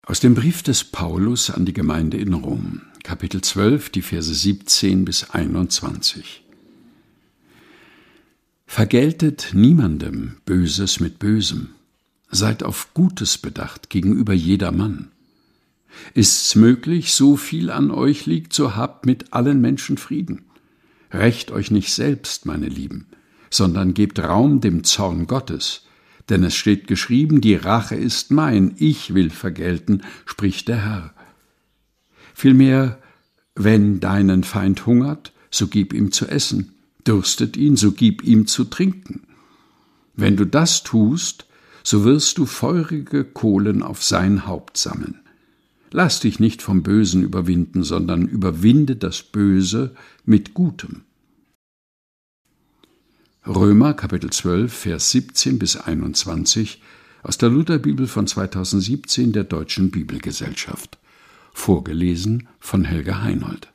Aus dem Brief des Paulus an die Gemeinde in Rom, Kapitel 12, die Verse 17 bis 21. Vergeltet niemandem Böses mit Bösem, seid auf Gutes bedacht gegenüber jedermann. Ist's möglich, so viel an euch liegt, so habt mit allen Menschen Frieden. Rächt euch nicht selbst, meine Lieben, sondern gebt Raum dem Zorn Gottes. Denn es steht geschrieben, die Rache ist mein, ich will vergelten, spricht der Herr. Vielmehr, wenn deinen Feind hungert, so gib ihm zu essen, dürstet ihn, so gib ihm zu trinken. Wenn du das tust, so wirst du feurige Kohlen auf sein Haupt sammeln. Lass dich nicht vom Bösen überwinden, sondern überwinde das Böse mit Gutem. Römer, Kapitel 12, Vers 17 bis 21 aus der Lutherbibel von 2017 der Deutschen Bibelgesellschaft. Vorgelesen von Helga Heinold.